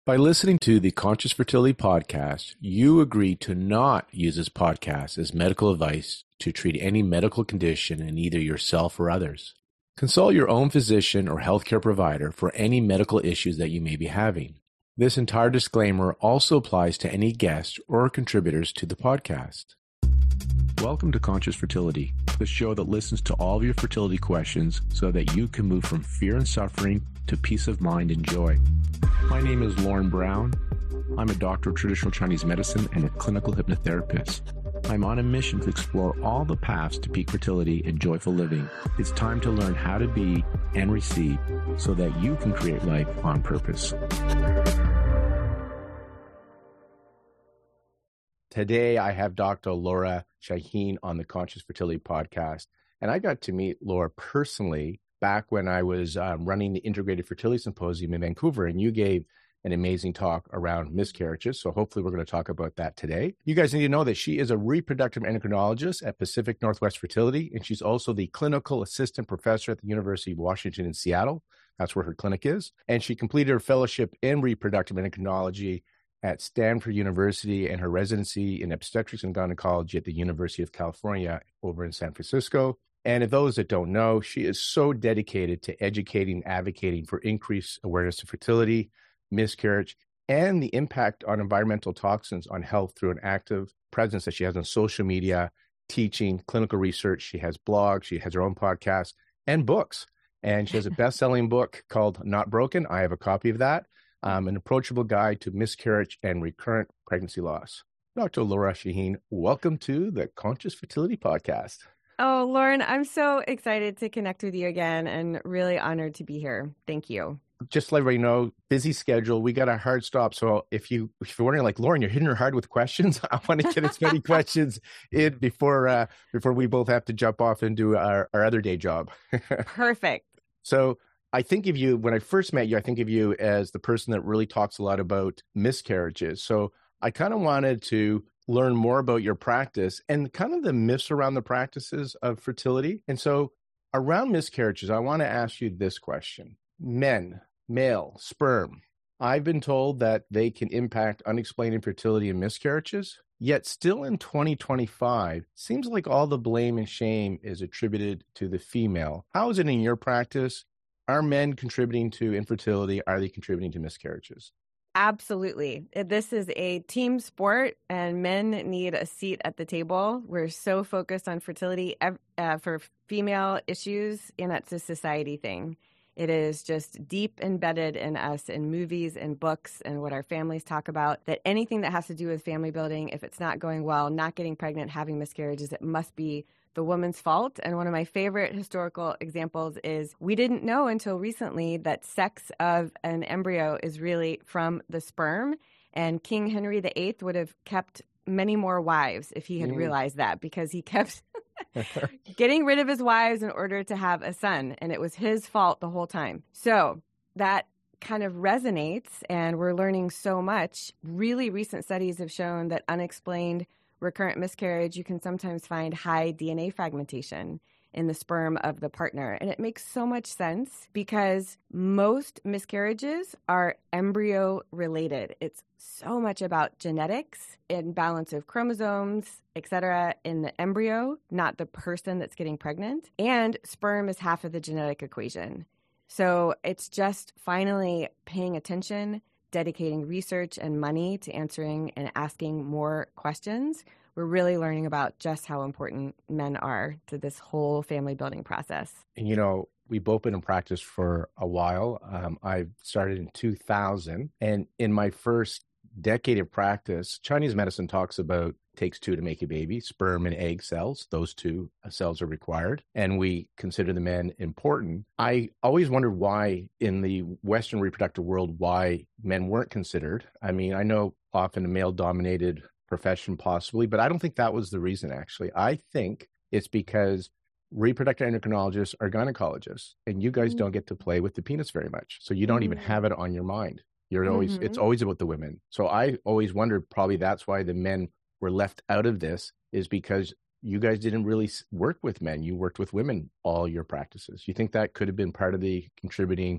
By listening to the Conscious Fertility Podcast, you agree to not use this podcast as medical advice to treat any medical condition in either yourself or others. Consult your own physician or healthcare provider for any medical issues that you may be having. This entire disclaimer also applies to any guests or contributors to the podcast. Welcome to Conscious Fertility, the show that listens to all of your fertility questions so that you can move from fear and suffering to peace of mind and joy. My name is Lauren Brown. I'm a doctor of traditional Chinese medicine and a clinical hypnotherapist. I'm on a mission to explore all the paths to peak fertility and joyful living. It's time to learn how to be and receive so that you can create life on purpose. Today, I have Dr. Laura Shaheen on the Conscious Fertility Podcast, and I got to meet Laura personally back when I was running the Integrated Fertility Symposium in Vancouver, and you gave an amazing talk around miscarriages. So hopefully we're going to talk about that today. You guys need to know that she is a reproductive endocrinologist at Pacific Northwest Fertility, and she's also the clinical assistant professor at the University of Washington in Seattle. That's where her clinic is. And she completed her fellowship in reproductive endocrinology at Stanford University and her residency in obstetrics and gynecology at the University of California over in San Francisco. And if those that don't know, she is so dedicated to educating, advocating for increased awareness of fertility, miscarriage, and the impact on environmental toxins on health through an active presence that she has on social media, teaching, clinical research. She has blogs, she has her own podcast and books. And she has a best-selling book called Not Broken. I have a copy of that, An Approachable Guide to Miscarriage and Recurrent Pregnancy Loss. Dr. Laura Shaheen, welcome to the Conscious Fertility Podcast. Oh, Lauren, I'm so excited to connect with you again and really honored to be here. Thank you. Just to let everybody know, busy schedule. We got a hard stop. So if you're wondering, like, Lauren, you're hitting her hard with questions, I want to get as many questions in before we both have to jump off and do our other day job. Perfect. So I think of you, when I first met you, I think of you as the person that really talks a lot about miscarriages. So I kind of wanted to learn more about your practice and kind of the myths around the practices of fertility. And so around miscarriages, I want to ask you this question. Men, male, sperm. I've been told that they can impact unexplained infertility and miscarriages, yet still in 2025, seems like all the blame and shame is attributed to the female. How is it in your practice? Are men contributing to infertility? Are they contributing to miscarriages? Absolutely. This is a team sport and men need a seat at the table. We're so focused on fertility for female issues, and that's a society thing. It is just deep embedded in us in movies and books and what our families talk about, that anything that has to do with family building, if it's not going well, not getting pregnant, having miscarriages, it must be the woman's fault. And one of my favorite historical examples is we didn't know until recently that sex of an embryo is really from the sperm. And King Henry VIII would have kept many more wives if he had realized that, because he kept getting rid of his wives in order to have a son. And it was his fault the whole time. So that kind of resonates, and we're learning so much. Really recent studies have shown that unexplained recurrent miscarriage, you can sometimes find high DNA fragmentation in the sperm of the partner. And it makes so much sense because most miscarriages are embryo related. It's so much about genetics, imbalance of chromosomes, etc. in the embryo, not the person that's getting pregnant. And sperm is half of the genetic equation. So it's just finally paying attention, dedicating research and money to answering and asking more questions. We're really learning about just how important men are to this whole family building process. And, you know, we've both been in practice for a while. I started in 2000. And in my first decade of practice, Chinese medicine talks about takes two to make a baby, sperm and egg cells. Those two cells are required. And we consider the men important. I always wondered why in the Western reproductive world, why men weren't considered. I mean, I know often a male-dominated profession possibly, but I don't think that was the reason, actually. I think it's because reproductive endocrinologists are gynecologists, and you guys don't get to play with the penis very much. So you don't even have it on your mind. You're always, it's always about the women. So I always wondered, probably that's why the men were left out of this, is because you guys didn't really work with men. You worked with women all your practices. You think that could have been part of the contributing?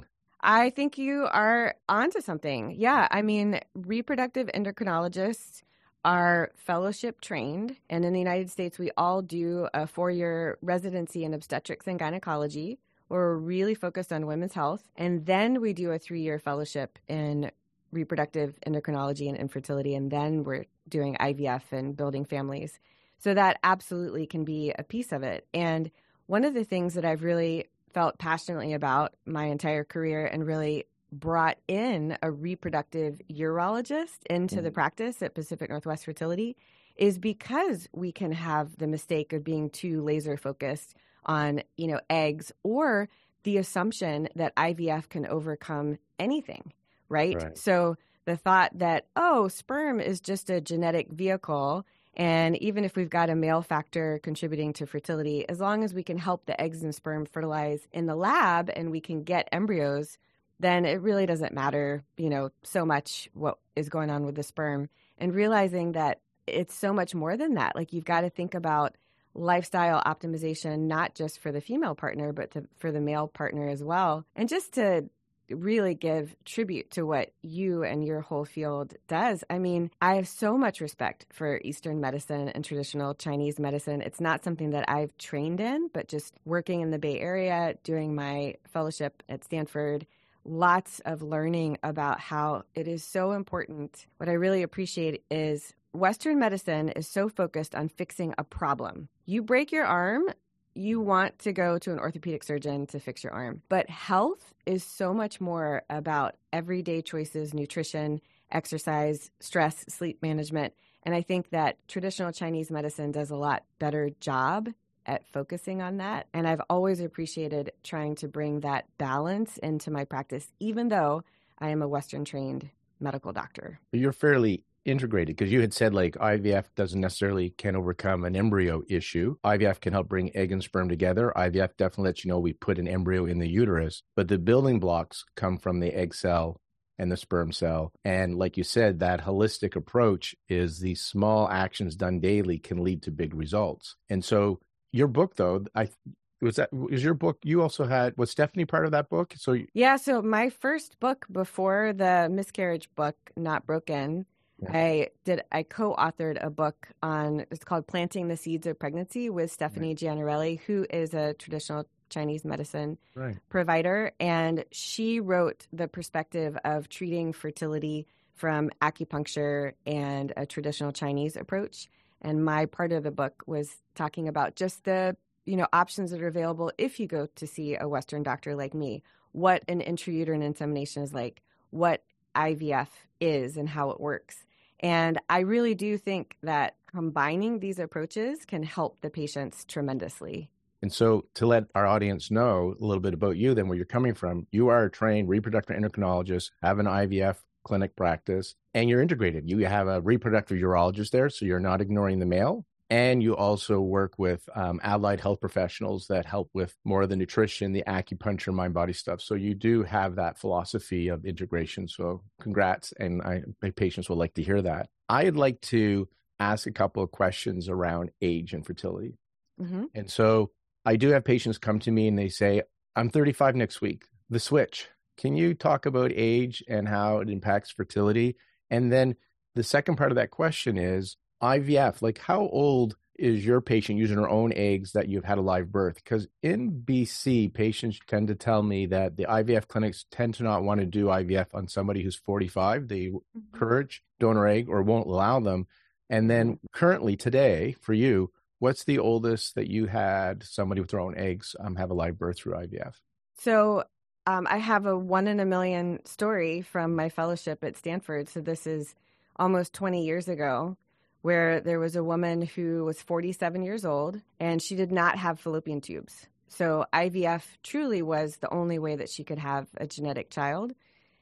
I think you are onto something. Yeah. I mean, reproductive endocrinologists are fellowship trained. And in the United States, we all do a 4-year residency in obstetrics and gynecology, where we're really focused on women's health. And then we do a 3-year fellowship in reproductive endocrinology and infertility. And then we're doing IVF and building families. So that absolutely can be a piece of it. And one of the things that I've really felt passionately about my entire career and really brought in a reproductive urologist into the practice at Pacific Northwest Fertility is because we can have the mistake of being too laser focused on, eggs, or the assumption that IVF can overcome anything, right? So the thought that, sperm is just a genetic vehicle, and even if we've got a male factor contributing to fertility, as long as we can help the eggs and sperm fertilize in the lab and we can get embryos, then it really doesn't matter, so much what is going on with the sperm. And realizing that it's so much more than that. Like, you've got to think about lifestyle optimization, not just for the female partner, but for the male partner as well. And just to really give tribute to what you and your whole field does. I mean, I have so much respect for Eastern medicine and traditional Chinese medicine. It's not something that I've trained in, but just working in the Bay Area, doing my fellowship at Stanford, lots of learning about how it is so important. What I really appreciate is Western medicine is so focused on fixing a problem. You break your arm, you want to go to an orthopedic surgeon to fix your arm. But health is so much more about everyday choices, nutrition, exercise, stress, sleep management. And I think that traditional Chinese medicine does a lot better job at focusing on that. And I've always appreciated trying to bring that balance into my practice, even though I am a Western trained medical doctor. You're fairly integrated, because you had said like IVF doesn't necessarily can overcome an embryo issue. IVF can help bring egg and sperm together. IVF definitely lets you know we put an embryo in the uterus, but the building blocks come from the egg cell and the sperm cell. And like you said, that holistic approach is these small actions done daily can lead to big results. And so your book, though, was your book, you also was Stephanie part of that book? So my first book before the miscarriage book, Not Broken, I co-authored a book it's called Planting the Seeds of Pregnancy with Stephanie Giannarelli, who is a traditional Chinese medicine provider. And she wrote the perspective of treating fertility from acupuncture and a traditional Chinese approach. And my part of the book was talking about just the, options that are available if you go to see a Western doctor like me, what an intrauterine insemination is like, what IVF is and how it works. And I really do think that combining these approaches can help the patients tremendously. And so to let our audience know a little bit about you, then where you're coming from, you are a trained reproductive endocrinologist, have an IVF clinic practice, and you're integrated. You have a reproductive urologist there, so you're not ignoring the male. And you also work with allied health professionals that help with more of the nutrition, the acupuncture, mind-body stuff. So you do have that philosophy of integration. So congrats, and my patients will like to hear that. I'd like to ask a couple of questions around age and fertility. Mm-hmm. And so I do have patients come to me and they say, I'm 35 next week, the switch. Can you talk about age and how it impacts fertility? And then the second part of that question is, IVF, like how old is your patient using her own eggs that you've had a live birth? Because in BC, patients tend to tell me that the IVF clinics tend to not want to do IVF on somebody who's 45. They encourage donor egg or won't allow them. And then currently today, for you, what's the oldest that you had somebody with their own eggs have a live birth through IVF? So I have a 1 in a million story from my fellowship at Stanford. So this is almost 20 years ago, where there was a woman who was 47 years old and she did not have fallopian tubes. So IVF truly was the only way that she could have a genetic child.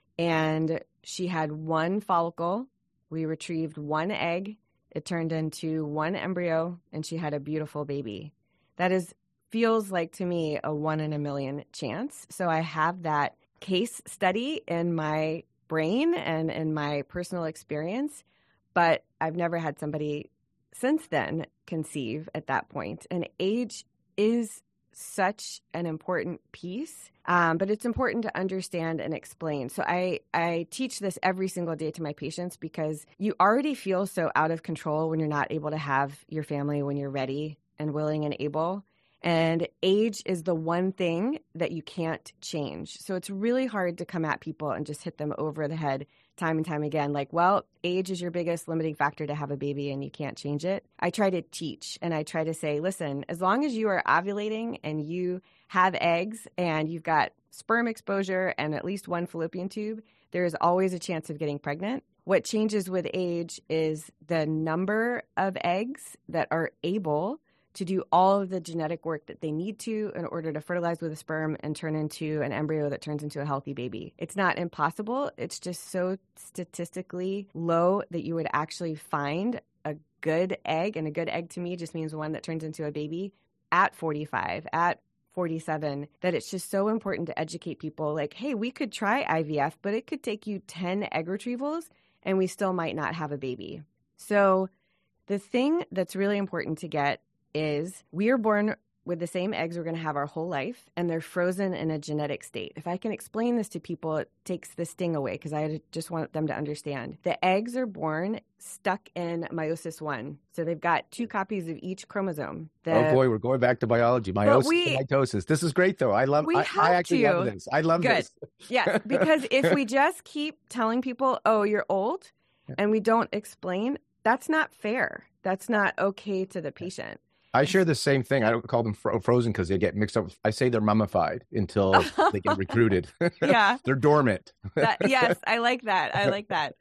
And she had one follicle. We retrieved one egg. It turned into one embryo and she had a beautiful baby. That feels like to me a 1 in a million chance. So I have that case study in my brain and in my personal experience. But I've never had somebody since then conceive at that point. And age is such an important piece, but it's important to understand and explain. So I teach this every single day to my patients because you already feel so out of control when you're not able to have your family when you're ready and willing and able. And age is the one thing that you can't change. So it's really hard to come at people and just hit them over the head time and time again. Like, well, age is your biggest limiting factor to have a baby and you can't change it. I try to teach and I try to say, listen, as long as you are ovulating and you have eggs and you've got sperm exposure and at least one fallopian tube, there is always a chance of getting pregnant. What changes with age is the number of eggs that are able to do all of the genetic work that they need to in order to fertilize with a sperm and turn into an embryo that turns into a healthy baby. It's not impossible. It's just so statistically low that you would actually find a good egg. And a good egg to me just means one that turns into a baby at 45, at 47, that it's just so important to educate people like, hey, we could try IVF, but it could take you 10 egg retrievals and we still might not have a baby. So the thing that's really important to get is we are born with the same eggs we're going to have our whole life, and they're frozen in a genetic state. If I can explain this to people, it takes the sting away because I just want them to understand. The eggs are born stuck in meiosis 1. So they've got 2 copies of each chromosome. Oh boy, we're going back to biology. Meiosis and mitosis. This is great though. I actually love this. I love this. Yes, because if we just keep telling people, oh, you're old, and we don't explain, that's not fair. That's not okay to the patient. I share the same thing. I don't call them frozen because they get mixed up. I say they're mummified until they get recruited. Yeah. They're dormant. Yes, I like that. I like that.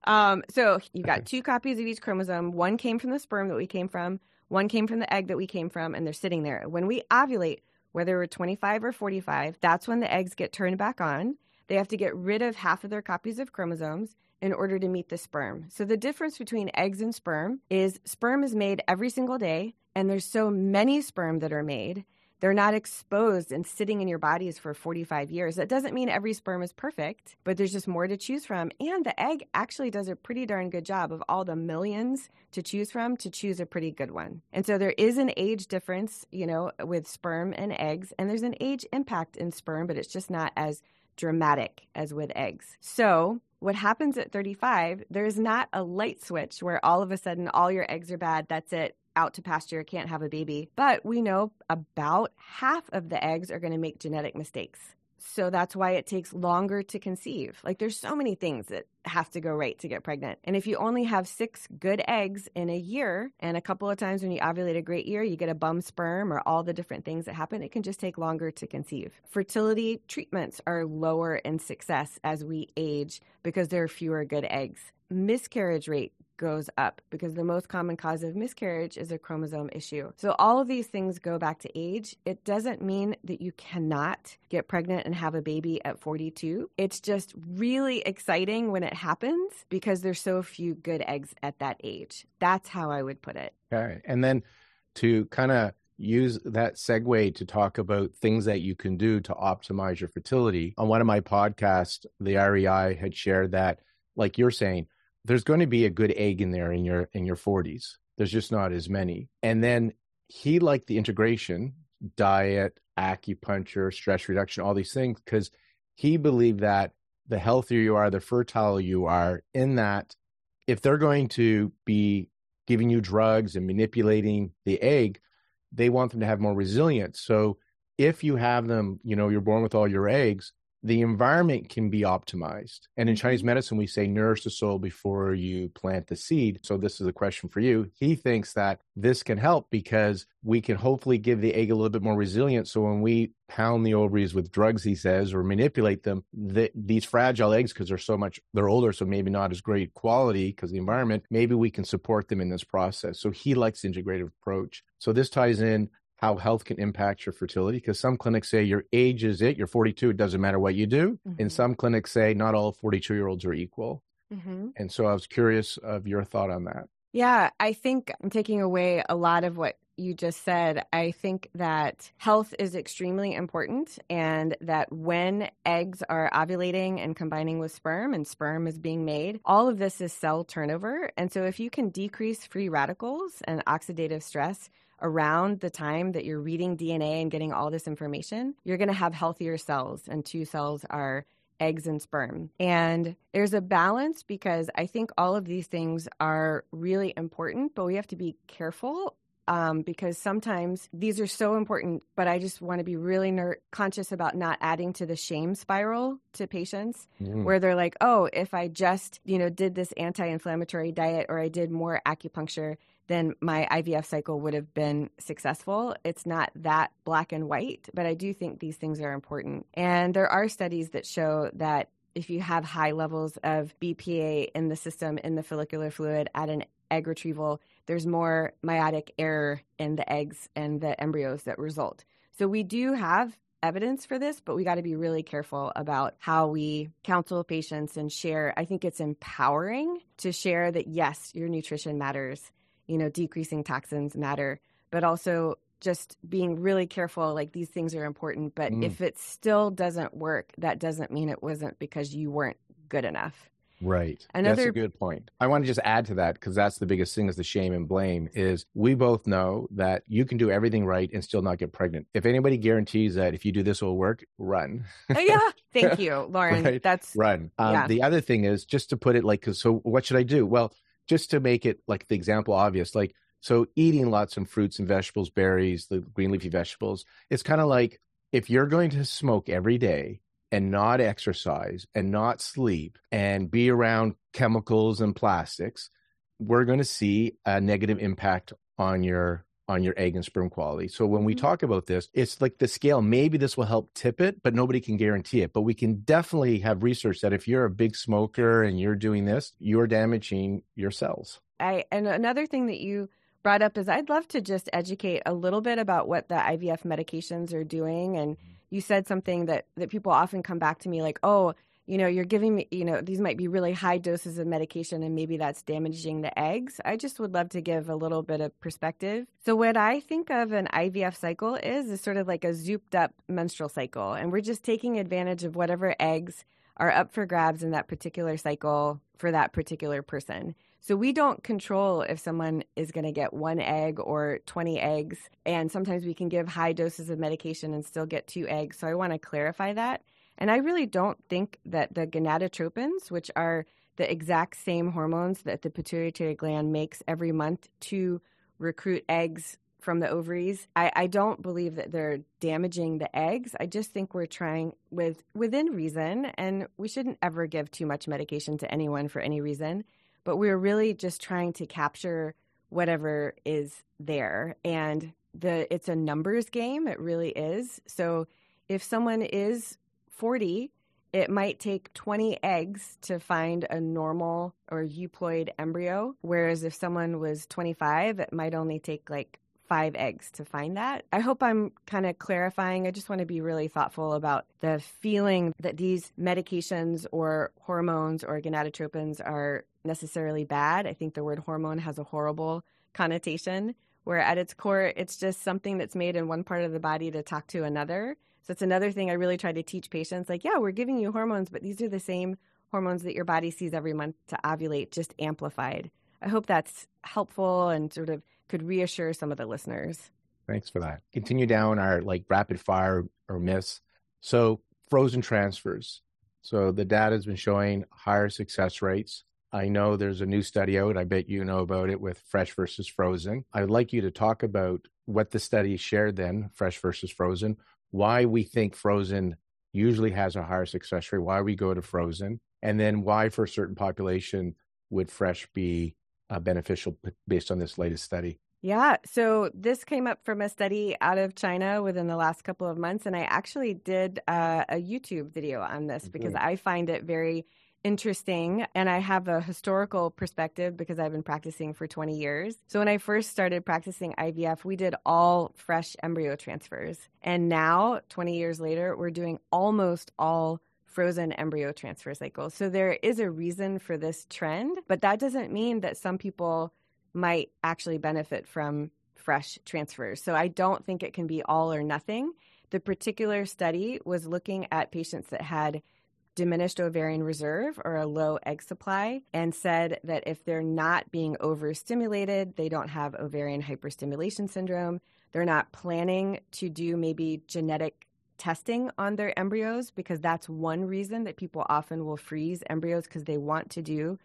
So you've got 2 copies of each chromosome. One came from the sperm that we came from. One came from the egg that we came from, and they're sitting there. When we ovulate, whether we're 25 or 45, that's when the eggs get turned back on. They have to get rid of half of their copies of chromosomes in order to meet the sperm. So the difference between eggs and sperm is made every single day, and there's so many sperm that are made. They're not exposed and sitting in your bodies for 45 years. That doesn't mean every sperm is perfect, but there's just more to choose from. And the egg actually does a pretty darn good job of all the millions to choose from to choose a pretty good one. And so there is an age difference, with sperm and eggs, and there's an age impact in sperm, but it's just not as dramatic as with eggs. So what happens at 35, there's not a light switch where all of a sudden all your eggs are bad. That's it. Out to pasture, can't have a baby. But we know about half of the eggs are going to make genetic mistakes. So that's why it takes longer to conceive. Like there's so many things that have to go right to get pregnant. And if you only have 6 good eggs in a year, and a couple of times when you ovulate a great year, you get a bum sperm or all the different things that happen, it can just take longer to conceive. Fertility treatments are lower in success as we age because there are fewer good eggs. Miscarriage rate goes up because the most common cause of miscarriage is a chromosome issue. So all of these things go back to age. It doesn't mean that you cannot get pregnant and have a baby at 42. It's just really exciting when it happens because there's so few good eggs at that age. That's how I would put it. Okay. And then to kind of use that segue to talk about things that you can do to optimize your fertility. On one of my podcasts, the REI had shared that, like you're saying, there's going to be a good egg in there in your 40s. There's just not as many. And then he liked the integration, diet, acupuncture, stress reduction, all these things, because he believed that the healthier you are, the fertile you are, in that if they're going to be giving you drugs and manipulating the egg, they want them to have more resilience. So if you have them, you're born with all your eggs, the environment can be optimized. And in Chinese medicine, we say nourish the soil before you plant the seed. So this is a question for you. He thinks that this can help because we can hopefully give the egg a little bit more resilience. So when we pound the ovaries with drugs, he says, or manipulate them, these fragile eggs, because they're older, so maybe not as great quality because the environment, maybe we can support them in this process. So he likes the integrative approach. So this ties in how health can impact your fertility, because some clinics say your age is it, you're 42, it doesn't matter what you do. Mm-hmm. And some clinics say not all 42-year-olds are equal. Mm-hmm. And so I was curious of your thought on that. Yeah, I think I'm taking away a lot of what you just said. I think that health is extremely important, and that when eggs are ovulating and combining with sperm and sperm is being made, all of this is cell turnover. And so if you can decrease free radicals and oxidative stress around the time that you're reading DNA and getting all this information, you're going to have healthier cells, and 2 cells are eggs and sperm. And there's a balance because I think all of these things are really important, but we have to be careful because sometimes these are so important, but I just want to be really conscious about not adding to the shame spiral to patients where they're like, oh, if I just, did this anti-inflammatory diet or I did more acupuncture, then my IVF cycle would have been successful. It's not that black and white, but I do think these things are important. And there are studies that show that if you have high levels of BPA in the system, in the follicular fluid at an egg retrieval, there's more meiotic error in the eggs and the embryos that result. So we do have evidence for this, but we got to be really careful about how we counsel patients and share. I think it's empowering to share that, yes, your nutrition matters, decreasing toxins matter, but also just being really careful, like these things are important. But if it still doesn't work, that doesn't mean it wasn't because you weren't good enough. Right. That's a good point. I want to just add to that because that's the biggest thing is the shame and blame is we both know that you can do everything right and still not get pregnant. If anybody guarantees that if you do this will work, run. Yeah. Thank you, Lauren. Right? That's run. The other thing is just to put it like, so what should I do? Well, just to make it like the example obvious, like, so eating lots of fruits and vegetables, berries, the green leafy vegetables, it's kind of like if you're going to smoke every day and not exercise and not sleep and be around chemicals and plastics, we're going to see a negative impact on your egg and sperm quality. So when we talk about this, it's like the scale, maybe this will help tip it, but nobody can guarantee it. But we can definitely have research that if you're a big smoker and you're doing this, you're damaging your cells. And another thing that you brought up is I'd love to just educate a little bit about what the IVF medications are doing. And you said something that people often come back to me like, oh, you're giving me, these might be really high doses of medication and maybe that's damaging the eggs. I just would love to give a little bit of perspective. So what I think of an IVF cycle is sort of like a zooped up menstrual cycle. And we're just taking advantage of whatever eggs are up for grabs in that particular cycle for that particular person. So we don't control if someone is going to get 1 egg or 20 eggs. And sometimes we can give high doses of medication and still get 2 eggs. So I want to clarify that. And I really don't think that the gonadotropins, which are the exact same hormones that the pituitary gland makes every month to recruit eggs from the ovaries, I don't believe that they're damaging the eggs. I just think we're trying within reason, and we shouldn't ever give too much medication to anyone for any reason. But we're really just trying to capture whatever is there. And it's a numbers game. It really is. So if someone is 40, it might take 20 eggs to find a normal or euploid embryo. Whereas if someone was 25, it might only take like 5 eggs to find that. I hope I'm kind of clarifying. I just want to be really thoughtful about the feeling that these medications or hormones or gonadotropins are necessarily bad. I think the word hormone has a horrible connotation, where at its core, it's just something that's made in one part of the body to talk to another. So it's another thing I really try to teach patients, like, yeah, we're giving you hormones, but these are the same hormones that your body sees every month to ovulate, just amplified. I hope that's helpful and sort of could reassure some of the listeners. Thanks for that. Continue down our rapid fire or myths. So frozen transfers. So the data has been showing higher success rates. I know there's a new study out. I bet you know about it with fresh versus frozen. I would like you to talk about what the study shared then, fresh versus frozen, why we think frozen usually has a higher success rate, why we go to frozen, and then why for a certain population would fresh be beneficial based on this latest study. Yeah, so this came up from a study out of China within the last couple of months, and I actually did a YouTube video on this because I find it very interesting, and I have a historical perspective because I've been practicing for 20 years. So when I first started practicing IVF, we did all fresh embryo transfers, and now, 20 years later, we're doing almost all frozen embryo transfer cycles. So there is a reason for this trend, but that doesn't mean that some people might actually benefit from fresh transfers. So I don't think it can be all or nothing. The particular study was looking at patients that had diminished ovarian reserve or a low egg supply, and said that if they're not being overstimulated, they don't have ovarian hyperstimulation syndrome. They're not planning to do maybe genetic testing on their embryos, because that's one reason that people often will freeze embryos, because they want to do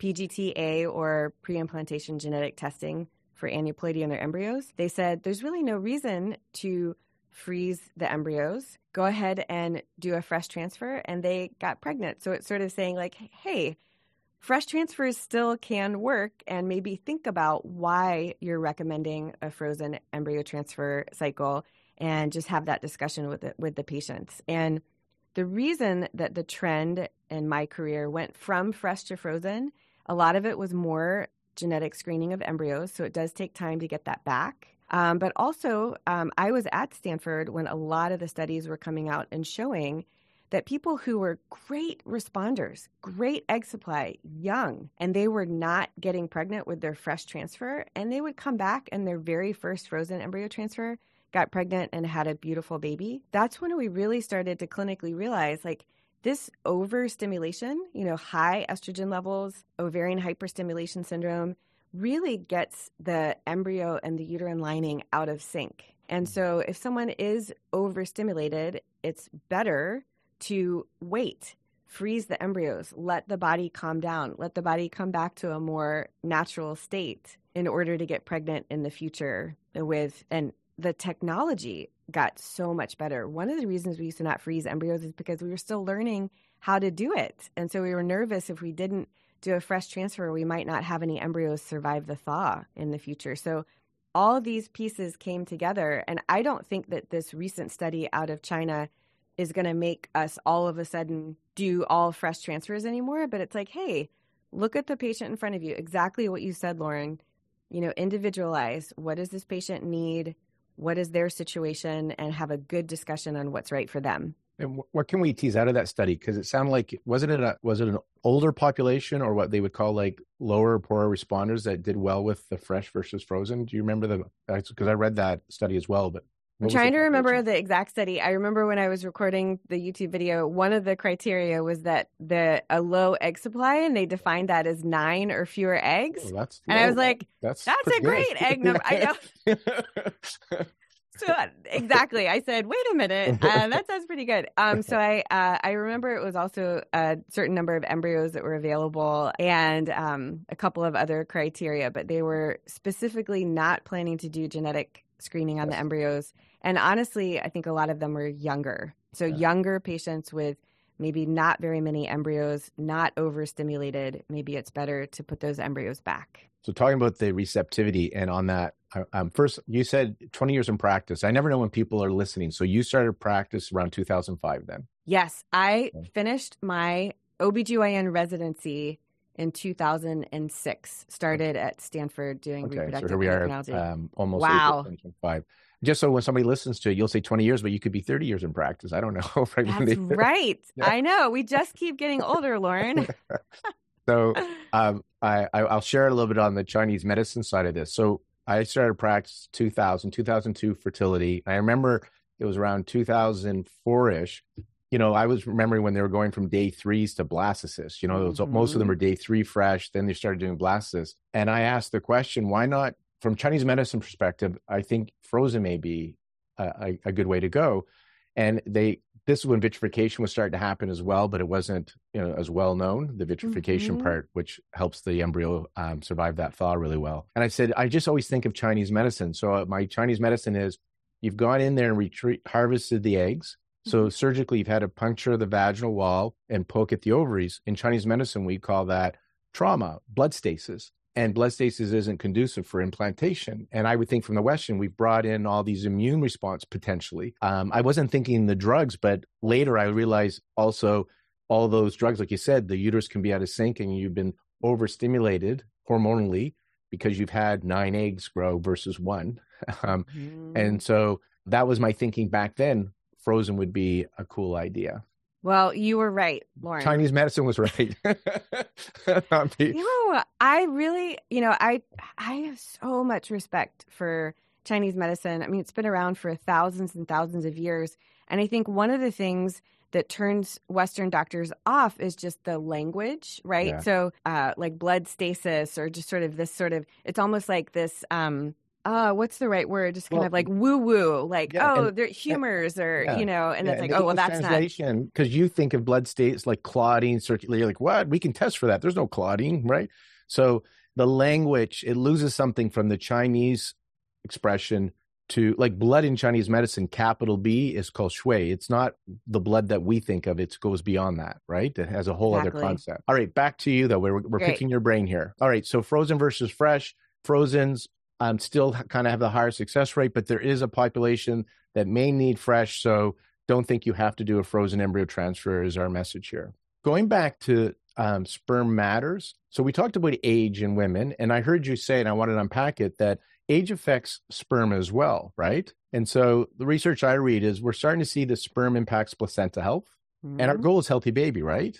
PGT-A or pre-implantation genetic testing for aneuploidy in their embryos. They said there's really no reason to freeze the embryos. Go ahead and do a fresh transfer, and they got pregnant. So it's sort of saying like, hey, fresh transfers still can work, and maybe think about why you're recommending a frozen embryo transfer cycle, and just have that discussion with the patients. And the reason that the trend in my career went from fresh to frozen, a lot of it was more genetic screening of embryos. So it does take time to get that back. But also, I was at Stanford when a lot of the studies were coming out and showing that people who were great responders, great egg supply, young, and they were not getting pregnant with their fresh transfer, and they would come back and their very first frozen embryo transfer got pregnant and had a beautiful baby. That's when we really started to clinically realize, like, this overstimulation, high estrogen levels, ovarian hyperstimulation syndrome, really gets the embryo and the uterine lining out of sync. And so if someone is overstimulated, it's better to wait, freeze the embryos, let the body calm down, let the body come back to a more natural state in order to get pregnant in the future and the technology got so much better. One of the reasons we used to not freeze embryos is because we were still learning how to do it. And so we were nervous if we didn't do a fresh transfer, we might not have any embryos survive the thaw in the future. So all these pieces came together. And I don't think that this recent study out of China is going to make us all of a sudden do all fresh transfers anymore. But it's like, hey, look at the patient in front of you. Exactly what you said, Lauren. Individualize. What does this patient need? What is their situation? And have a good discussion on what's right for them. And what can we tease out of that study? Because it sounded like, was it an older population, or what they would call like lower, poorer responders that did well with the fresh versus frozen? Do you remember because I read that study as well, but I'm trying to remember the exact study. I remember when I was recording the YouTube video, one of the criteria was that a low egg supply, and they defined that as 9 or fewer eggs. Oh, and I was like, that's a great egg number. I know. So exactly. I said, wait a minute, that sounds pretty good. So I remember it was also a certain number of embryos that were available, and a couple of other criteria, but they were specifically not planning to do genetic screening on the embryos. And honestly, I think a lot of them were younger. So younger patients with maybe not very many embryos, not overstimulated, maybe it's better to put those embryos back. So talking about the receptivity, and on that, first, you said 20 years in practice. I never know when people are listening. So you started practice around 2005 then? Yes. I finished my OBGYN residency in 2006, started at Stanford doing reproductive endocrinology. So here we are, almost April 2025. Just so when somebody listens to it, you'll say 20 years, but you could be 30 years in practice. I don't know. That's right. Yeah. I know. We just keep getting older, Lauren. So I'll share a little bit on the Chinese medicine side of this. So I started practice 2002 fertility. I remember it was around 2004-ish. I was remembering when they were going from day 3s to blastocysts. Most of them are day 3 fresh. Then they started doing blastocysts. And I asked the question, why not? From Chinese medicine perspective, I think frozen may be a good way to go. And this is when vitrification was starting to happen as well, but it wasn't as well known, the vitrification part, which helps the embryo survive that thaw really well. And I said, I just always think of Chinese medicine. So my Chinese medicine is, you've gone in there and harvested the eggs. So surgically, you've had to puncture the vaginal wall and poke at the ovaries. In Chinese medicine, we call that trauma, blood stasis. And blood stasis isn't conducive for implantation. And I would think from the Western, we've brought in all these immune response potentially. I wasn't thinking the drugs, but later I realized also all those drugs, like you said, the uterus can be out of sync and you've been overstimulated hormonally because you've had 9 eggs grow versus 1. And so that was my thinking back then. Frozen would be a cool idea. Well, you were right, Lauren. Chinese medicine was right. I really, I have so much respect for Chinese medicine. I mean, it's been around for thousands and thousands of years. And I think one of the things that turns Western doctors off is just the language, right? Yeah. So like blood stasis, or just sort of this sort of, it's almost like this, what's the right word? Just kind of like woo-woo, like, they're humors, or, and it's like, well, that's translation, because you think of blood states like clotting, circulating, you're like, what? We can test for that. There's no clotting, right? So the language, it loses something from the Chinese expression to, like, blood in Chinese medicine, capital B is called shui. It's not the blood that we think of. It goes beyond that, right? It has a whole other concept. All right, back to you though. We're picking your brain here. All right, so frozen versus fresh. Frozen's still kind of have the higher success rate, but there is a population that may need fresh. So don't think you have to do a frozen embryo transfer is our message here. Going back to sperm matters. So we talked about age in women, and I heard you say, and I wanted to unpack it, that age affects sperm as well, right? And so the research I read is we're starting to see the sperm impacts placenta health, and our goal is healthy baby, right?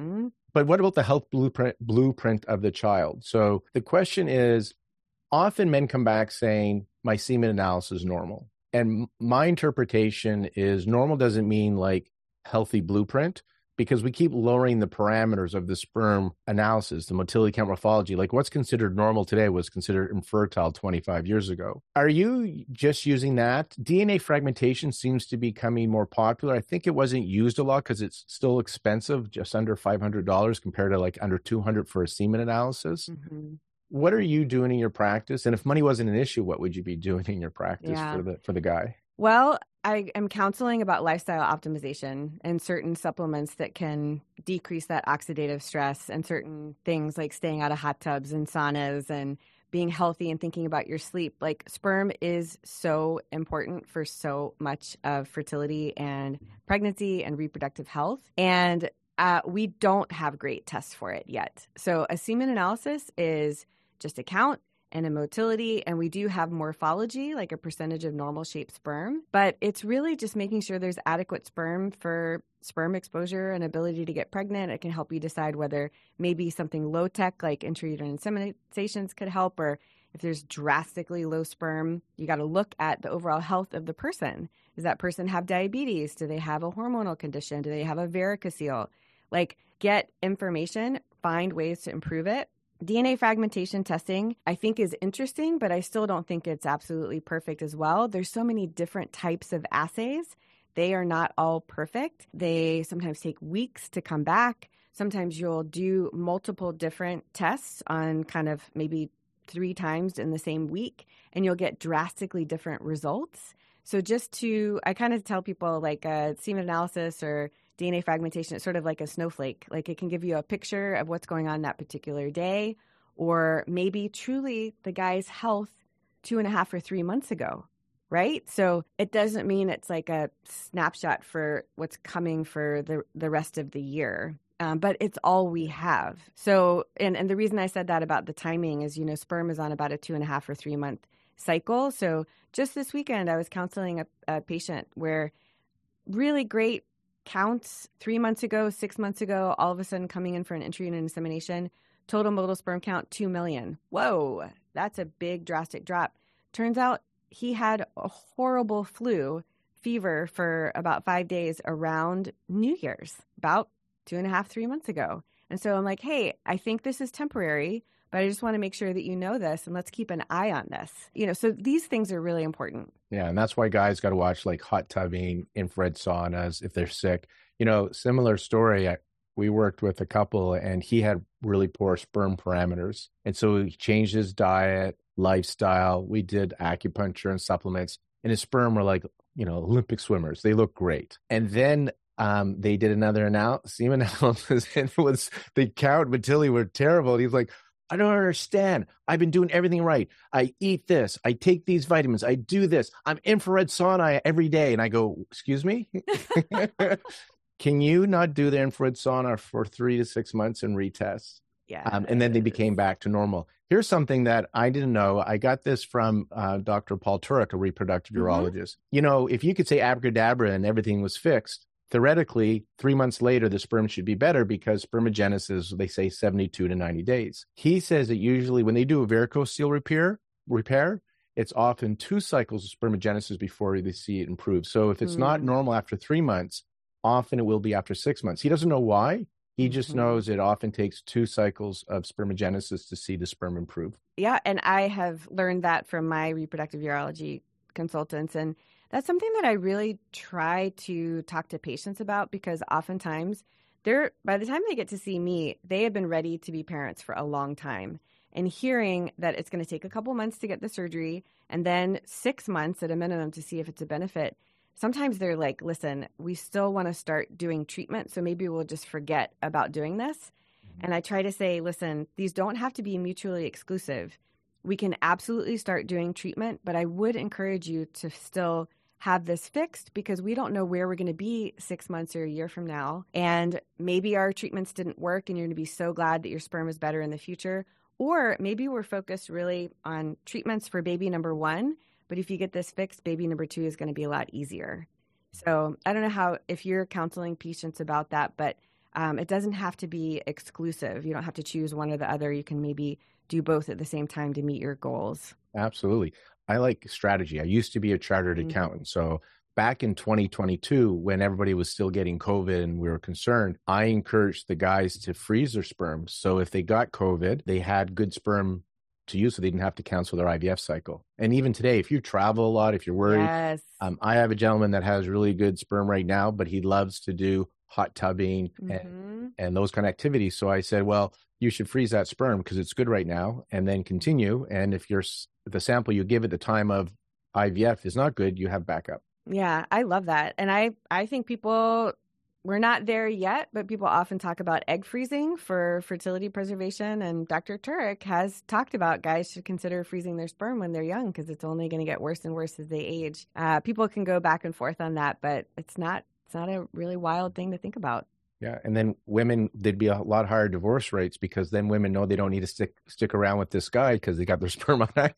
But what about the health blueprint of the child? So the question is, often men come back saying, my semen analysis is normal. And my interpretation is normal doesn't mean like healthy blueprint, because we keep lowering the parameters of the sperm analysis, the motility count morphology. Like what's considered normal today was considered infertile 25 years ago. Are you just using that? DNA fragmentation seems to be becoming more popular. I think it wasn't used a lot because it's still expensive, just under $500 compared to like under $200 for a semen analysis. What are you doing in your practice? And if money wasn't an issue, what would you be doing in your practice for the guy? Well, I am counseling about lifestyle optimization and certain supplements that can decrease that oxidative stress, and certain things like staying out of hot tubs and saunas and being healthy and thinking about your sleep. Like sperm is so important for so much of fertility and pregnancy and reproductive health. And we don't have great tests for it yet. So a semen analysis is just a count and a motility, and we do have morphology, like a percentage of normal shaped sperm, but it's really just making sure there's adequate sperm for sperm exposure and ability to get pregnant. It can help you decide whether maybe something low tech like intrauterine inseminations could help, or if there's drastically low sperm, you got to look at the overall health of the person. Does that person have diabetes? Do they have a hormonal condition? Do they have a varicocele? Like, get information, find ways to improve it. DNA fragmentation testing, I think, is interesting, but I still don't think it's absolutely perfect as well. There's so many different types of assays. They are not all perfect. They sometimes take weeks to come back. Sometimes you'll do multiple different tests on kind of maybe 3 times in the same week, and you'll get drastically different results. So I kind of tell people, like, a semen analysis or DNA fragmentation, it's sort of like a snowflake. Like, it can give you a picture of what's going on that particular day, or maybe truly the guy's health 2.5 or 3 months ago, right? So it doesn't mean it's like a snapshot for what's coming for the rest of the year. But it's all we have. So, and the reason I said that about the timing is, sperm is on about a 2.5 or 3 month cycle. So just this weekend, I was counseling a patient where really great counts 3 months ago, 6 months ago, all of a sudden coming in for an intrauterine insemination, total motile sperm count, 2 million. Whoa, that's a big drastic drop. Turns out he had a horrible fever for about 5 days around New Year's, about 2.5, 3 months ago. And so I'm like, hey, I think this is temporary, but I just want to make sure that you know this, and let's keep an eye on this. So these things are really important. Yeah, and that's why guys got to watch like hot tubbing, infrared saunas if they're sick. Similar story. We worked with a couple, and he had really poor sperm parameters. And so he changed his diet, lifestyle. We did acupuncture and supplements, and his sperm were like, Olympic swimmers. They look great. And then they did another semen analysis, and the count motility were terrible. And he's like, I don't understand. I've been doing everything right. I eat this. I take these vitamins. I do this. I'm infrared sauna every day. And I go, excuse me? Can you not do the infrared sauna for 3 to 6 months and retest? Yeah. And then they became back to normal. Here's something that I didn't know. I got this from Dr. Paul Turek, a reproductive urologist. If you could say abracadabra and everything was fixed, theoretically, 3 months later, the sperm should be better because spermogenesis, they say 72 to 90 days. He says that usually when they do a varicocele repair, it's often 2 cycles of spermogenesis before they see it improve. So if it's not normal after 3 months, often it will be after 6 months. He doesn't know why. He just Mhm. knows it often takes 2 cycles of spermogenesis to see the sperm improve. Yeah, and I have learned that from my reproductive urology consultants. And that's something that I really try to talk to patients about, because oftentimes by the time they get to see me, they have been ready to be parents for a long time. And hearing that it's going to take a couple months to get the surgery and then 6 months at a minimum to see if it's a benefit, sometimes they're like, listen, we still want to start doing treatment, so maybe we'll just forget about doing this. And I try to say, listen, these don't have to be mutually exclusive. We can absolutely start doing treatment, but I would encourage you to still have this fixed, because we don't know where we're going to be 6 months or a year from now. And maybe our treatments didn't work and you're going to be so glad that your sperm is better in the future. Or maybe we're focused really on treatments for baby number 1, but if you get this fixed, baby number 2 is going to be a lot easier. So I don't know if you're counseling patients about that, but it doesn't have to be exclusive. You don't have to choose one or the other. You can maybe do both at the same time to meet your goals. Absolutely. I like strategy. I used to be a chartered accountant. So back in 2022, when everybody was still getting COVID and we were concerned, I encouraged the guys to freeze their sperm. So if they got COVID, they had good sperm to use, so they didn't have to cancel their IVF cycle. And even today, if you travel a lot, if you're worried, Yes. I have a gentleman that has really good sperm right now, but he loves to do hot tubbing and those kind of activities. So I said, well, you should freeze that sperm because it's good right now, and then continue. And if the sample you give at the time of IVF is not good, you have backup. Yeah, I love that. And I think we're not there yet, but people often talk about egg freezing for fertility preservation. And Dr. Turek has talked about guys should consider freezing their sperm when they're young, because it's only going to get worse and worse as they age. People can go back and forth on that, but it's not a really wild thing to think about. Yeah. And then women, there'd be a lot higher divorce rates, because then women know they don't need to stick around with this guy because they got their sperm on ice.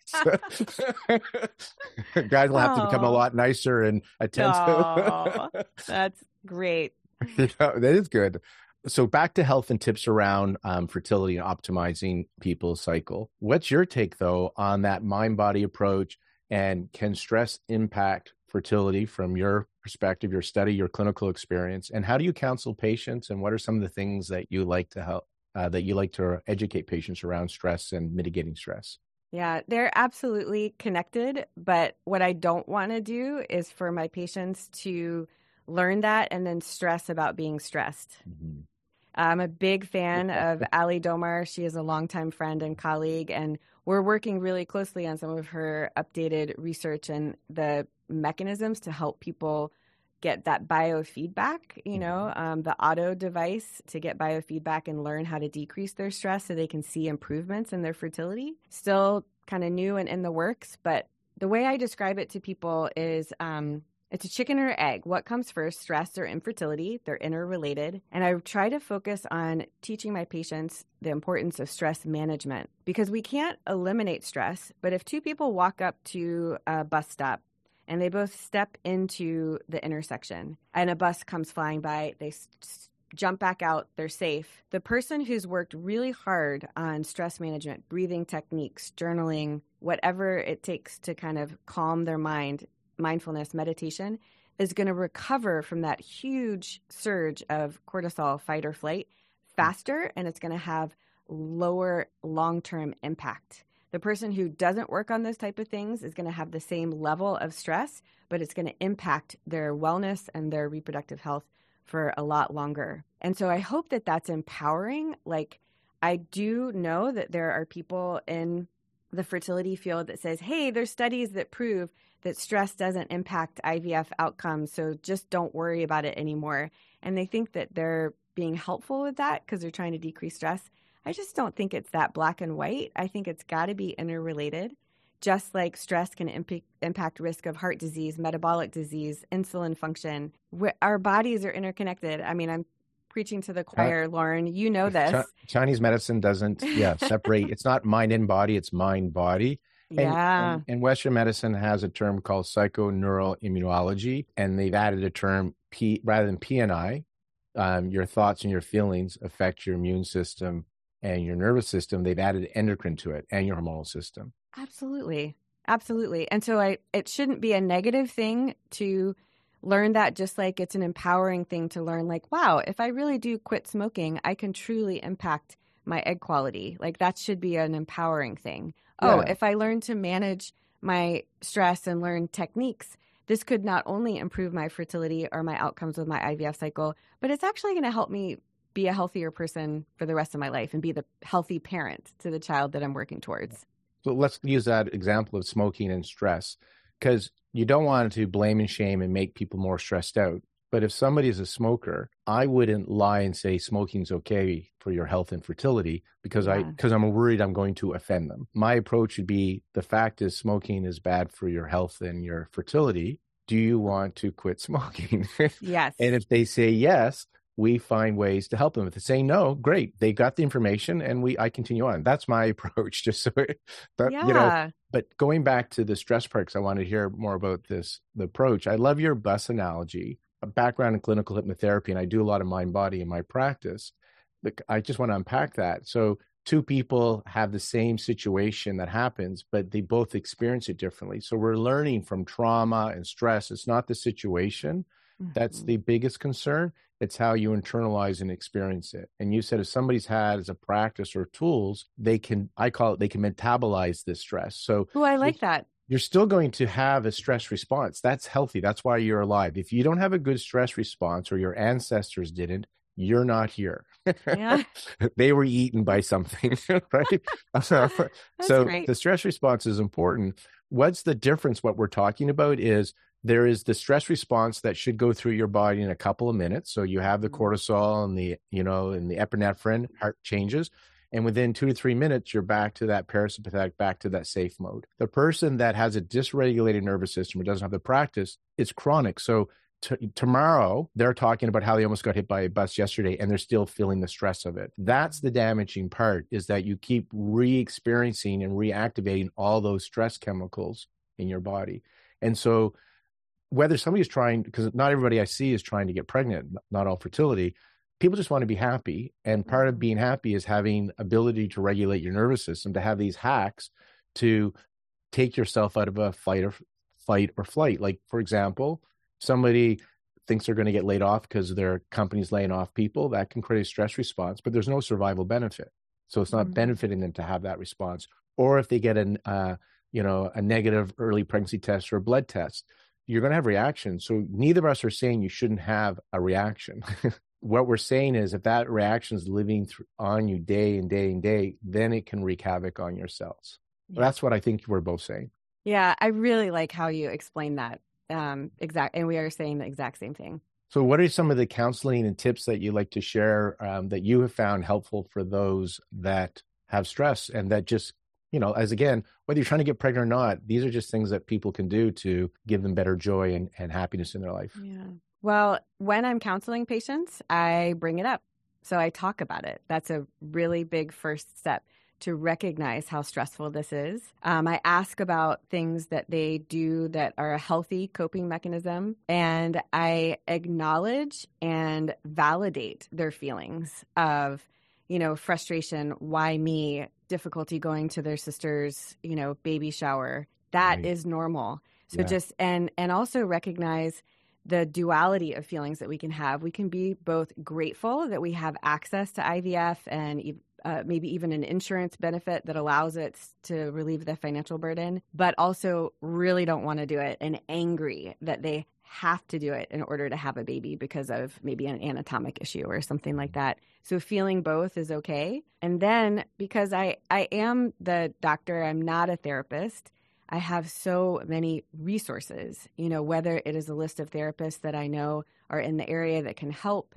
Guys will have to become a lot nicer and attentive. That's great. Yeah, that is good. So back to health and tips around fertility and optimizing people's cycle. What's your take, though, on that mind-body approach? And can stress impact fertility from your perspective, your study, your clinical experience? And how do you counsel patients? And what are some of the things that you like to help, that you like to educate patients around stress and mitigating stress? Yeah, they're absolutely connected. But what I don't want to do is for my patients to learn that and then stress about being stressed. Mm-hmm. I'm a big fan of Ali Domar. She is a longtime friend and colleague, and we're working really closely on some of her updated research and the mechanisms to help people get that biofeedback, the Otto device to get biofeedback and learn how to decrease their stress so they can see improvements in their fertility. Still kind of new and in the works, but the way I describe it to people is it's a chicken or egg. What comes first, stress or infertility? They're interrelated. And I try to focus on teaching my patients the importance of stress management, because we can't eliminate stress. But if 2 people walk up to a bus stop and they both step into the intersection and a bus comes flying by, they jump back out, they're safe. The person who's worked really hard on stress management, breathing techniques, journaling, whatever it takes to kind of calm their mind, mindfulness, meditation, is going to recover from that huge surge of cortisol, fight or flight, faster, and it's going to have lower long-term impact. The person who doesn't work on those type of things is going to have the same level of stress, but it's going to impact their wellness and their reproductive health for a lot longer. And so I hope that that's empowering. Like, I do know that there are people in the fertility field that says, hey, there's studies that prove that stress doesn't impact IVF outcomes, so just don't worry about it anymore. And they think that they're being helpful with that because they're trying to decrease stress. I just don't think it's that black and white. I think it's got to be interrelated. Just like stress can impact risk of heart disease, metabolic disease, insulin function. Our bodies are interconnected. I mean, I'm preaching to the choir, Lauren. You know this. Chinese medicine doesn't separate. It's not mind and body, it's mind body. And Western medicine has a term called psychoneuroimmunology, and they've added a term rather than PNI. Your thoughts and your feelings affect your immune system and your nervous system. They've added endocrine to it and your hormonal system. Absolutely. And so it shouldn't be a negative thing to learn that just like it's an empowering thing to learn, like, wow, if I really do quit smoking, I can truly impact my egg quality. Like that should be an empowering thing. Oh, Yeah. if I learn to manage my stress and learn techniques, this could not only improve my fertility or my outcomes with my IVF cycle, but it's actually going to help me be a healthier person for the rest of my life and be the healthy parent to the child that I'm working towards. So let's use that example of smoking and stress, because you don't want to blame and shame and make people more stressed out. But if somebody is a smoker, I wouldn't lie and say smoking's okay for your health and fertility because I'm worried I'm going to offend them. My approach would be, the fact is smoking is bad for your health and your fertility. Do you want to quit smoking? Yes. And if they say yes, we find ways to help them. If they say no, great. They got the information and I continue on. That's my approach. Just so but going back to the stress part, because I want to hear more about the approach. I love your bus analogy, a background in clinical hypnotherapy, and I do a lot of mind body in my practice. But I just want to unpack that. So two people have the same situation that happens, but they both experience it differently. So we're learning from trauma and stress. It's not the situation that's the biggest concern. It's how you internalize and experience it. And you said if somebody's had as a practice or tools, they can metabolize this stress. So I like that. You're still going to have a stress response. That's healthy. That's why you're alive. If you don't have a good stress response, or your ancestors didn't, you're not here. Yeah. They were eaten by something, right? So great. The stress response is important. What's the difference? What we're talking about is there is the stress response that should go through your body in a couple of minutes. So you have the cortisol and the epinephrine, heart changes. And within 2 to 3 minutes, you're back to that parasympathetic, back to that safe mode. The person that has a dysregulated nervous system or doesn't have the practice, it's chronic. So tomorrow, they're talking about how they almost got hit by a bus yesterday, and they're still feeling the stress of it. That's the damaging part, is that you keep re-experiencing and reactivating all those stress chemicals in your body. And so whether somebody's trying, because not everybody I see is trying to get pregnant, not all fertility, people just want to be happy. And part of being happy is having ability to regulate your nervous system, to have these hacks to take yourself out of a fight or flight. Like, for example, somebody thinks they're going to get laid off because their company's laying off people. That can create a stress response, but there's no survival benefit. So it's not benefiting them to have that response. Or if they get a negative early pregnancy test or a blood test, you're going to have reactions. So neither of us are saying you shouldn't have a reaction. What we're saying is if that reaction is living on you day and day and day, then it can wreak havoc on your cells. Yeah. That's what I think we're both saying. Yeah, I really like how you explain that. And we are saying the exact same thing. So what are some of the counseling and tips that you like to share that you have found helpful for those that have stress, and that just, as again, whether you're trying to get pregnant or not, these are just things that people can do to give them better joy and happiness in their life? Yeah. Well, when I'm counseling patients, I bring it up. So I talk about it. That's a really big first step, to recognize how stressful this is. I ask about things that they do that are a healthy coping mechanism, and I acknowledge and validate their feelings of, frustration, why me, difficulty going to their sister's, baby shower. That is normal. So just, and also recognize the duality of feelings that we can have. We can be both grateful that we have access to IVF and maybe even an insurance benefit that allows it to relieve the financial burden, but also really don't want to do it and angry that they have to do it in order to have a baby because of maybe an anatomic issue or something like that. So feeling both is okay. And then because I am the doctor, I'm not a therapist, I have so many resources, whether it is a list of therapists that I know are in the area that can help,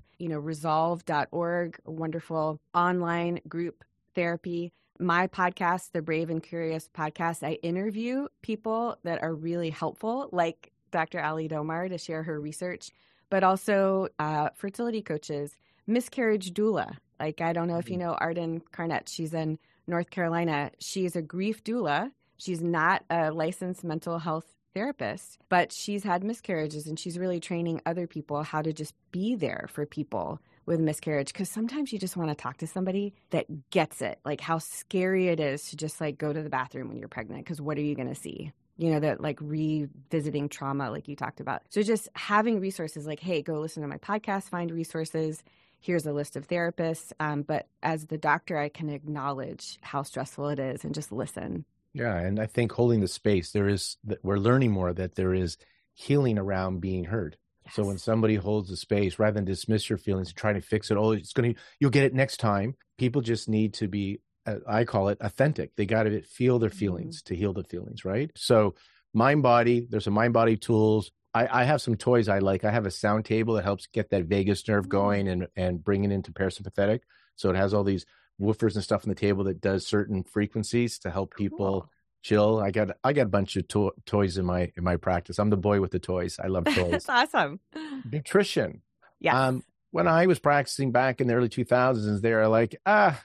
resolve.org, a wonderful online group therapy. My podcast, the Brave and Curious podcast, I interview people that are really helpful, like Dr. Ali Domar, to share her research, but also fertility coaches, miscarriage doula. Like, I don't know if you know Arden Carnett. She's in North Carolina. She's a grief doula. She's not a licensed mental health therapist, but she's had miscarriages, and she's really training other people how to just be there for people with miscarriage. Because sometimes you just want to talk to somebody that gets it, like how scary it is to just like go to the bathroom when you're pregnant, because what are you going to see? that like revisiting trauma, like you talked about. So just having resources like, hey, go listen to my podcast, find resources. Here's a list of therapists. But as the doctor, I can acknowledge how stressful it is and just listen. Yeah. And I think holding the space, we're learning more that there is healing around being heard. Yes. So when somebody holds the space, rather than dismiss your feelings and try to fix it, you'll get it next time. People just need to be, I call it authentic. They got to feel their feelings to heal the feelings, right? So mind body, there's some mind body tools. I have some toys I like. I have a sound table that helps get that vagus nerve going and bring it into parasympathetic. So it has all these woofers and stuff on the table that does certain frequencies to help people chill. I got a bunch of toys in my practice. I'm the boy with the toys. I love toys. That's awesome. Nutrition. Yeah. When I was practicing back in the early 2000s, they were like,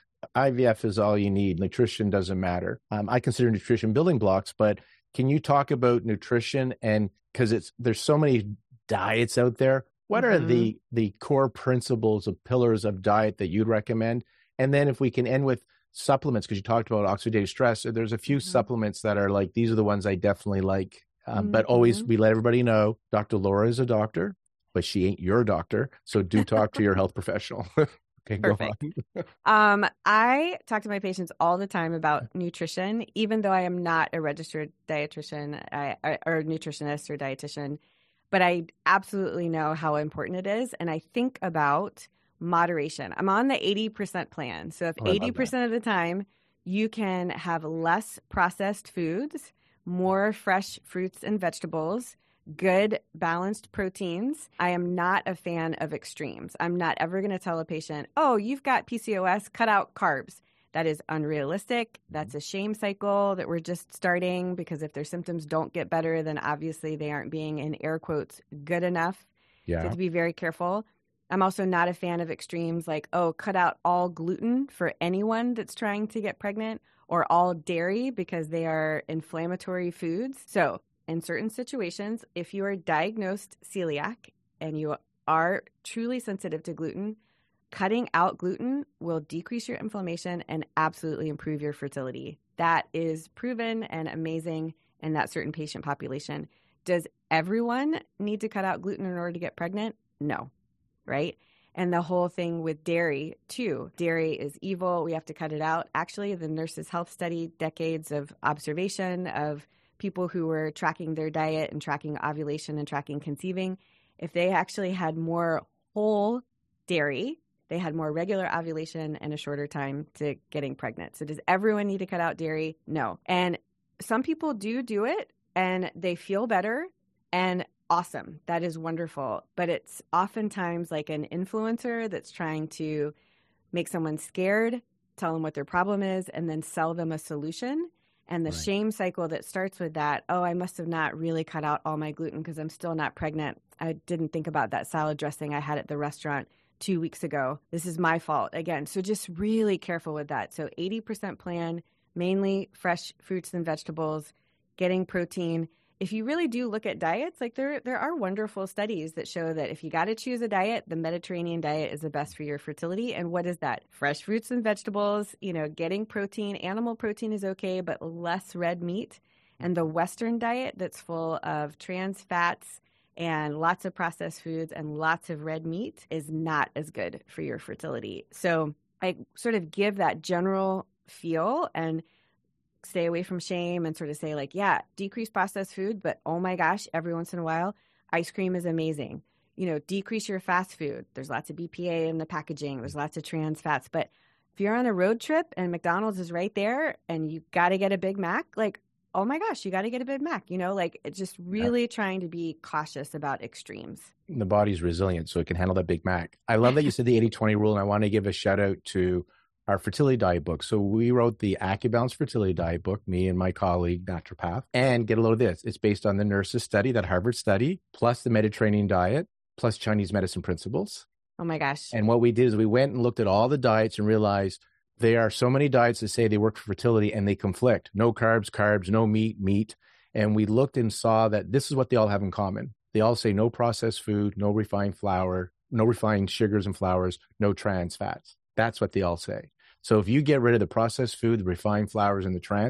IVF is all you need. Nutrition doesn't matter. I consider nutrition building blocks, but can you talk about nutrition? And because there's so many diets out there, what are the core principles of pillars of diet that you'd recommend? And then if we can end with supplements, because you talked about oxidative stress, there's a few supplements that are like, these are the ones I definitely like. But always we let everybody know, Dr. Laura is a doctor, but she ain't your doctor. So do talk to your health professional. Okay, perfect. Go on. I talk to my patients all the time about nutrition, even though I am not a registered dietitian or nutritionist or dietitian, but I absolutely know how important it is. And I think about moderation. I'm on the 80% plan. So if 80% of the time you can have less processed foods, more fresh fruits and vegetables, good balanced proteins, I am not a fan of extremes. I'm not ever going to tell a patient, oh, you've got PCOS, cut out carbs. That is unrealistic. That's a shame cycle that we're just starting, because if their symptoms don't get better, then obviously they aren't being, in air quotes, good enough. Yeah. So you have to be very careful. I'm also not a fan of extremes like, oh, cut out all gluten for anyone that's trying to get pregnant, or all dairy because they are inflammatory foods. So in certain situations, if you are diagnosed celiac and you are truly sensitive to gluten, cutting out gluten will decrease your inflammation and absolutely improve your fertility. That is proven and amazing in that certain patient population. Does everyone need to cut out gluten in order to get pregnant? No, right? And the whole thing with dairy, too. Dairy is evil. We have to cut it out. Actually, the Nurses' Health Study, decades of observation of people who were tracking their diet and tracking ovulation and tracking conceiving, if they actually had more whole dairy, they had more regular ovulation and a shorter time to getting pregnant. So does everyone need to cut out dairy? No. And some people do it and they feel better, and awesome. That is wonderful. But it's oftentimes like an influencer that's trying to make someone scared, tell them what their problem is, and then sell them a solution. And the shame cycle that starts with that, oh, I must have not really cut out all my gluten because I'm still not pregnant. I didn't think about that salad dressing I had at the restaurant 2 weeks ago. This is my fault again. So just really careful with that. So 80% plan, mainly fresh fruits and vegetables, getting protein. If you really do look at diets, like there are wonderful studies that show that if you got to choose a diet, the Mediterranean diet is the best for your fertility. And what is that? Fresh fruits and vegetables, getting protein. Animal protein is okay, but less red meat. And the Western diet that's full of trans fats and lots of processed foods and lots of red meat is not as good for your fertility. So I sort of give that general feel and stay away from shame and sort of say like, yeah, decrease processed food, but oh my gosh, every once in a while, ice cream is amazing. Decrease your fast food. There's lots of BPA in the packaging. There's lots of trans fats. But if you're on a road trip and McDonald's is right there and you got to get a Big Mac, like, oh my gosh, you got to get a Big Mac, it's just really trying to be cautious about extremes. The body's resilient, so it can handle that Big Mac. I love that you said the 80-20 rule, and I want to give a shout out to our fertility diet book. So we wrote the AccuBalance fertility diet book, me and my colleague, naturopath, and get a load of this. It's based on the Nurses study, that Harvard study, plus the Mediterranean diet, plus Chinese medicine principles. Oh my gosh. And what we did is we went and looked at all the diets and realized there are so many diets that say they work for fertility and they conflict. No carbs, no meat. And we looked and saw that this is what they all have in common. They all say no processed food, no refined flour, no refined sugars and flours, no trans fats. That's what they all say. So if you get rid of the processed food, the refined flours, and the trans,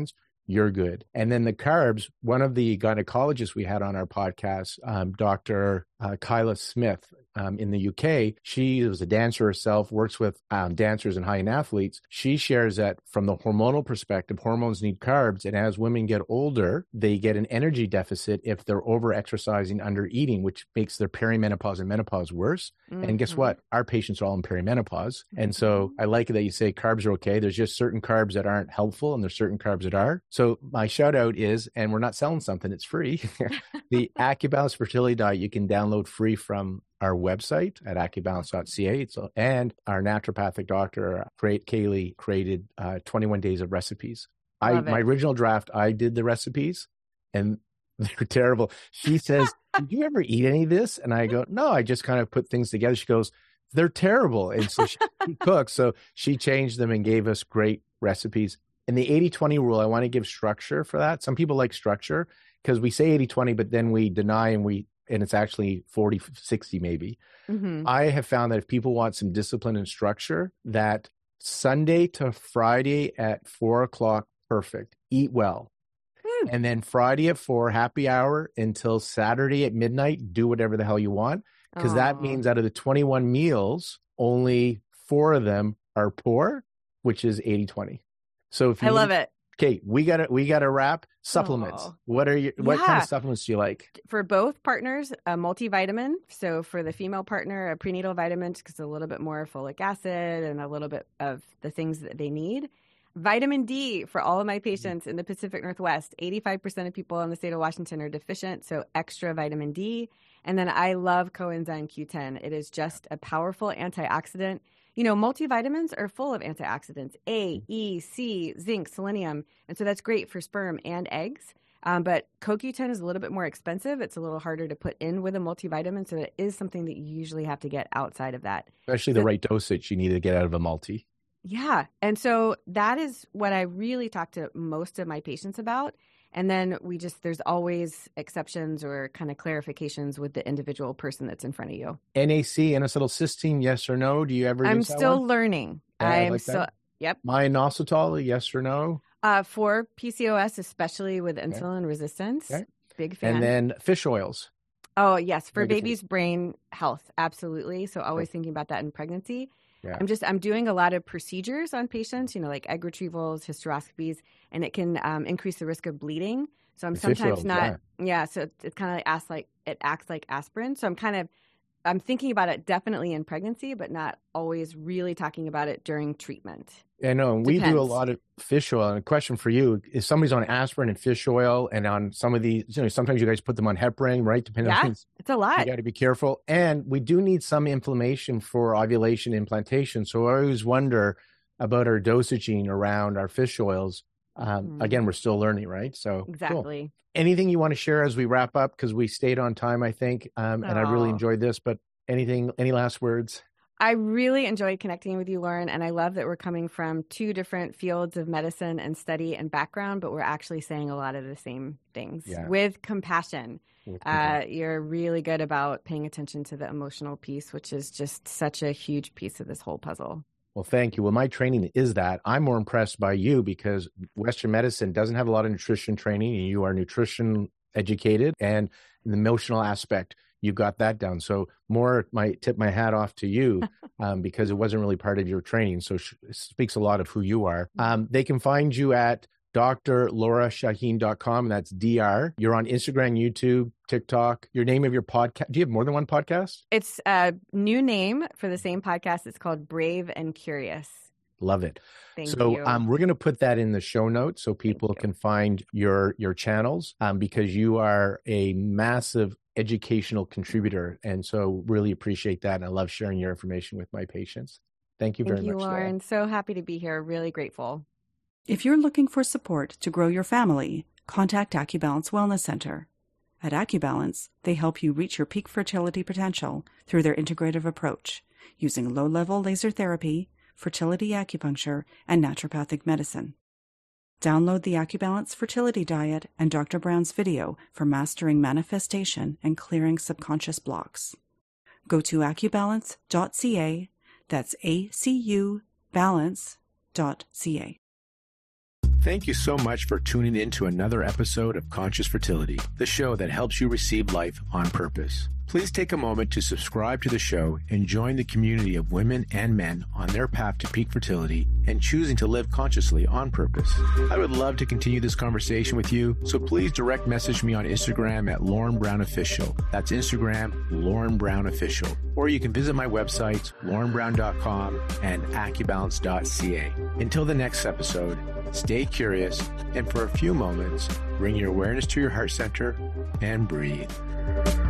you're good. And then the carbs, one of the gynecologists we had on our podcast, Dr. Kyla Smith, in the UK, she was a dancer herself, works with dancers and high-end athletes. She shares that from the hormonal perspective, hormones need carbs. And as women get older, they get an energy deficit if they're over-exercising, under-eating, which makes their perimenopause and menopause worse. Mm-hmm. And guess what? Our patients are all in perimenopause. And so I like it that you say carbs are okay. There's just certain carbs that aren't helpful and there's certain carbs that are. So my shout out is, and we're not selling something, it's free. The AccuBalance Fertility Diet you can download free from our website at accubalance.ca. And our naturopathic doctor, Kaylee, created 21 days of recipes. My original draft, I did the recipes and they're terrible. She says, did you ever eat any of this? And I go, no, I just kind of put things together. She goes, they're terrible. And so she cooks. So she changed them and gave us great recipes. And the 80-20 rule, I want to give structure for that. Some people like structure because we say 80-20, but then we deny and it's actually 40-60 maybe. Mm-hmm. I have found that if people want some discipline and structure, that Sunday to Friday at 4:00, perfect. Eat well. And then Friday at 4:00, happy hour until Saturday at midnight, do whatever the hell you want. Because that means out of the 21 meals, only 4 of them are poor, which is 80-20. So if you love it. Okay, we gotta wrap. Supplements. What kind of supplements do you like? For both partners, a multivitamin. So for the female partner, a prenatal vitamin because a little bit more folic acid and a little bit of the things that they need. Vitamin D for all of my patients in the Pacific Northwest. 85% of people in the state of Washington are deficient, so extra vitamin D. And then I love coenzyme Q10. It is just a powerful antioxidant. You know, multivitamins are full of antioxidants, A, E, C, zinc, selenium. And so that's great for sperm and eggs. But CoQ10 is a little bit more expensive. It's a little harder to put in with a multivitamin. So it is something that you usually have to get outside of that. Especially the right dosage you need to get out of a multi. Yeah. And so that is what I really talk to most of my patients about. And then there's always exceptions or kind of clarifications with the individual person that's in front of you. NAC, N-acetylcysteine, yes or no? Do you ever use that still one? Learning. Yep. Minoxidil, yes or no? For PCOS, especially with insulin resistance. Okay. Big fan. And then fish oils. Oh, yes. For baby's brain health. Absolutely. So always thinking about that in pregnancy. Yeah. I'm doing a lot of procedures on patients, like egg retrievals, hysteroscopies, and it can increase the risk of bleeding. So I'm sometimes not, so it kind of acts like aspirin. So I'm thinking about it definitely in pregnancy, but not always really talking about it during treatment. I know. And we do a lot of fish oil. And a question for you, if somebody's on aspirin and fish oil and on some of these, sometimes you guys put them on heparin, right? Depending on things. It's a lot. You got to be careful. And we do need some inflammation for ovulation implantation. So I always wonder about our dosaging around our fish oils. Again, we're still learning, right? So exactly. Cool. Anything you want to share as we wrap up? Because we stayed on time, I think. And I really enjoyed this, but any last words? I really enjoyed connecting with you, Lauren, and I love that we're coming from 2 different fields of medicine and study and background, but we're actually saying a lot of the same things with compassion. You're really good about paying attention to the emotional piece, which is just such a huge piece of this whole puzzle. Well, thank you. Well, my training is that. I'm more impressed by you because Western medicine doesn't have a lot of nutrition training, and you are nutrition educated, and the emotional aspect, you got that down. So tip my hat off to you because it wasn't really part of your training. So it speaks a lot of who you are. They can find you at drlaurashaheen.com. That's DR. You're on Instagram, YouTube, TikTok. Your name of your podcast. Do you have more than one podcast? It's a new name for the same podcast. It's called Brave and Curious. Love it. Thank you. We're going to put that in the show notes so people can find your channels because you are a massive educational contributor. And so really appreciate that. And I love sharing your information with my patients. Thank you very much. Thank you, Lauren. So happy to be here. Really grateful. If you're looking for support to grow your family, contact AccuBalance Wellness Center. At AccuBalance, they help you reach your peak fertility potential through their integrative approach, using low-level laser therapy, fertility acupuncture, and naturopathic medicine. Download the AccuBalance Fertility Diet and Dr. Brown's video for mastering manifestation and clearing subconscious blocks. Go to accubalance.ca, that's ACU balance.ca. Thank you so much for tuning in to another episode of Conscious Fertility, the show that helps you receive life on purpose. Please take a moment to subscribe to the show and join the community of women and men on their path to peak fertility and choosing to live consciously on purpose. I would love to continue this conversation with you, so please direct message me on Instagram at Lauren Brown Official. That's Instagram, Lauren Brown Official. Or you can visit my websites, laurenbrown.com and AccuBalance.ca. Until the next episode, stay curious, and for a few moments, bring your awareness to your heart center and breathe.